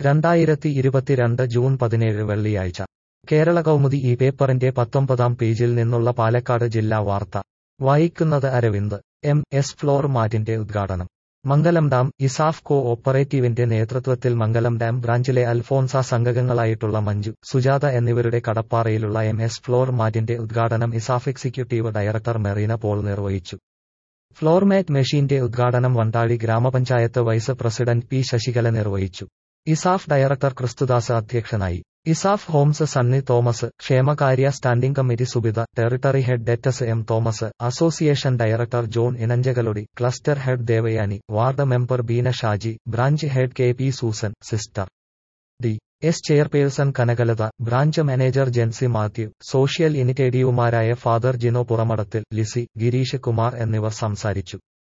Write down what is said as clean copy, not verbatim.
2022 June 17 വെള്ളിയാഴ്ച കേരള കൗമുദി ഈ പേപ്പറിന്റെ 19-ാം പേജിൽ നിന്നുള്ള പാലക്കാട് ജില്ലാ വാർത്ത വായിക്കുന്നത് അരവിന്ദ്. എസ് ഫ്ലോർ മാറ്റിന്റെ ഉദ്ഘാടനം. മംഗലം ഡാം ഇസാഫ് കോ ഓപ്പറേറ്റീവിന്റെ നേതൃത്വത്തിൽ മംഗലം ഡാം ബ്രാഞ്ചിലെ അൽഫോൻസാസ് അംഗങ്ങളായിട്ടുള്ള മഞ്ജു, സുജാത എന്നിവരുടെ കടപ്പാറയിലുള്ള എസ് ഫ്ലോർ മാറ്റിന്റെ ഉദ്ഘാടനം ESAF executive director Merina Paul നിർവഹിച്ചു. ഫ്ലോർമാറ്റ് മെഷീന്റെ ഉദ്ഘാടനം വണ്ടാഴി ഗ്രാമപഞ്ചായത്ത് വൈസ് പ്രസിഡന്റ് പി ശശികല നിർവഹിച്ചു. ഇസാഫ് ഡയറക്ടർ ക്രിസ്തുദാസ് അധ്യക്ഷനായി. ഇസാഫ് ഹോംസ് സണ്ണി തോമസ്, ക്ഷേമകാര്യ standing committee Subitha, territory head ഡെറ്റസ് M Thomas, association director John ഇനഞ്ചകലൊടി, cluster head Devayani, ward member Beena Shaji, branch head K P Susan, sister D S chairperson Kanakalatha, branch manager Jency Mathew, social ഇനിറ്റേറ്റീവുമാരായ father Jino Puramadathil, Lizy, Gireesh Kumar എന്നിവർ സംസാരിച്ചു.